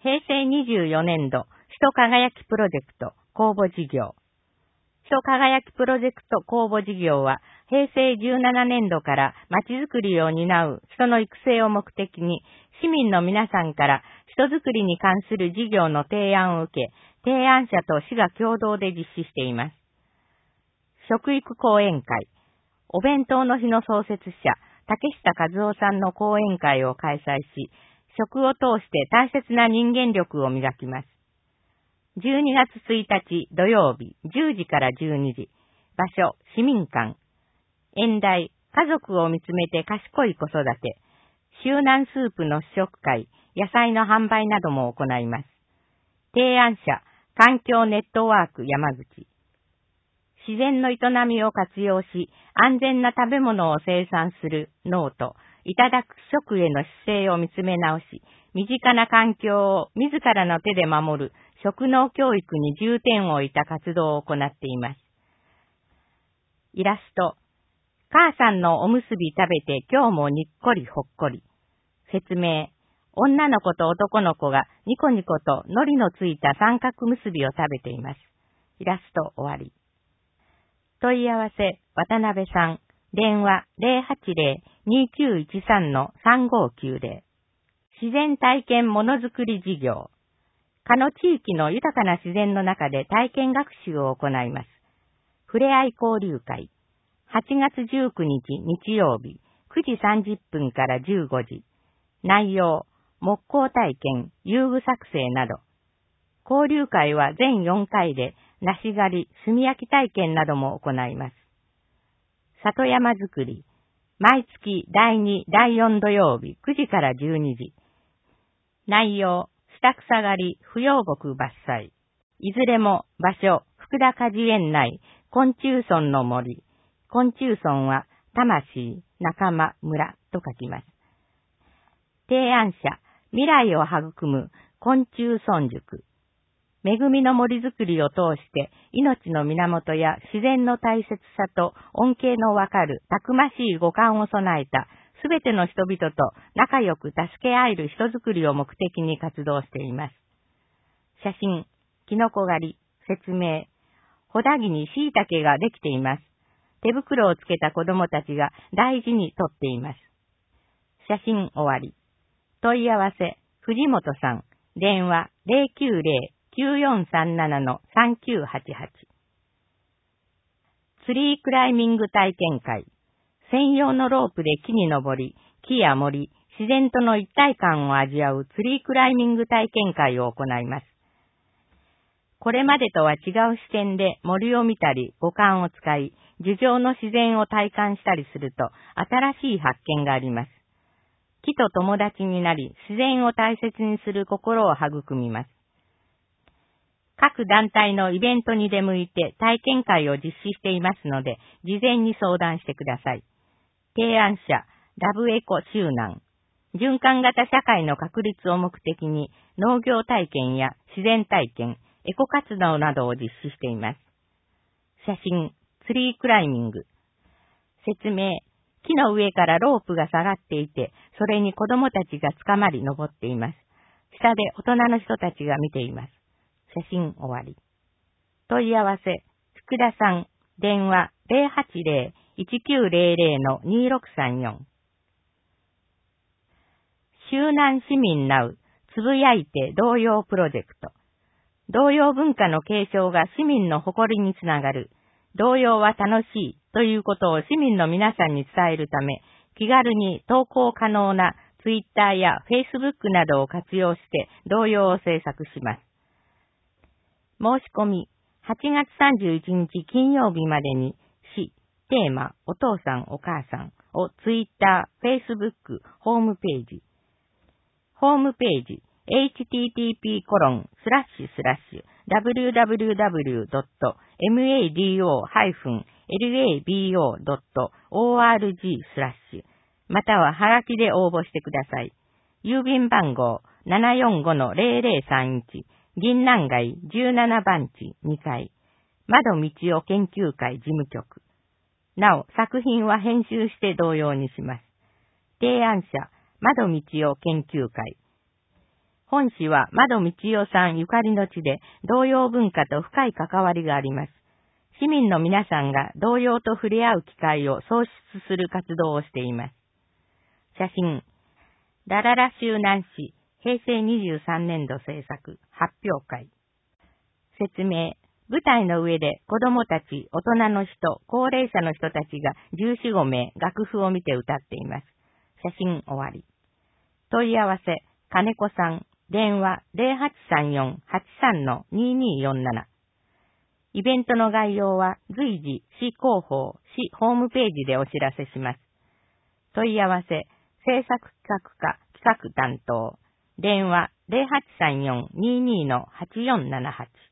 平成24年度、首都輝きプロジェクト公募事業。首都輝きプロジェクト公募事業は、平成17年度から街づくりを担う人の育成を目的に、市民の皆さんから人づくりに関する事業の提案を受け、提案者と市が共同で実施しています。食育講演会。お弁当の日の創設者、竹下和夫さんの講演会を開催し、食を通して大切な人間力を磨きます。12月1日土曜日10時から12時。場所、市民館。演題、家族を見つめて賢い子育て。周南スープの試食会、野菜の販売なども行います。提案者、環境ネットワーク山口。自然の営みを活用し、安全な食べ物を生産する農と、いただく食への姿勢を見つめ直し、身近な環境を自らの手で守る食農教育に重点を置いた活動を行っています。イラスト。母さんのおむすび食べて今日もにっこりほっこり。説明。女の子と男の子がニコニコと海苔のついた三角結びを食べています。イラスト終わり。問い合わせ、渡辺さん。電話 080-2913-3590。自然体験ものづくり事業。かの地域の豊かな自然の中で体験学習を行います。ふれあい交流会。8月19日日曜日、9時30分から15時。内容、木工体験、遊具作成など。交流会は全4回で、梨狩り、炭焼き体験なども行います。里山づくり。毎月第2、第4土曜日、9時から12時。内容、下草刈り、不要木伐採。いずれも場所、福田果樹園内、昆虫村の森。昆虫村は、魂、仲間、村と書きます。提案者、未来を育む昆虫村塾。恵みの森づくりを通して命の源や自然の大切さと恩恵のわかるたくましい五感を備えたすべての人々と仲良く助け合える人づくりを目的に活動しています。写真、キノコ狩り、説明、ホダギに椎茸ができています。手袋をつけた子供たちが大事に撮っています。写真終わり。問い合わせ、藤本さん、電話 090-9437-3988。ツリークライミング体験会。専用のロープで木に登り、木や森、自然との一体感を味わうツリークライミング体験会を行います。これまでとは違う視点で森を見たり、五感を使い、樹上の自然を体感したりすると、新しい発見があります。木と友達になり、自然を大切にする心を育みます。各団体のイベントに出向いて体験会を実施していますので、事前に相談してください。提案者、ラブエコ周南。循環型社会の確立を目的に、農業体験や自然体験、エコ活動などを実施しています。写真、ツリークライミング。説明、木の上からロープが下がっていて、それに子供たちが捕まり登っています。下で大人の人たちが見ています。写真終わり。問い合わせ、福田さん、電話 080-1900-2634。周南市民ナウ、つぶやいて童謡プロジェクト。童謡文化の継承が市民の誇りにつながる。童謡は楽しいということを市民の皆さんに伝えるため、気軽に投稿可能なツイッターやフェイスブックなどを活用して童謡を制作します。申し込み、8月31日金曜日までに、市、テーマ、お父さんお母さんをツイッター、フェイスブック、ホームページ、http://www.mado-labo.org/ またははがきで応募してください。郵便番号 745-0031 銀南街17番地2階窓道夫研究会事務局。なお、作品は編集して同様にします。提案者、窓道夫研究会。 本市は窓道代さんゆかりの地で童謡文化と深い関わりがあります。市民の皆さんが童謡と触れ合う機会を創出する活動をしています。写真。ラララ周南市、平成23年度制作、発表会。説明。舞台の上で子供たち、大人の人、高齢者の人たちが14、5名楽譜を見て歌っています。写真終わり。問い合わせ、金子さん、電話 0834-83-2247。イベントの概要は随時市広報、市ホームページでお知らせします。問い合わせ、制作企画課企画担当、電話 0834-22-8478。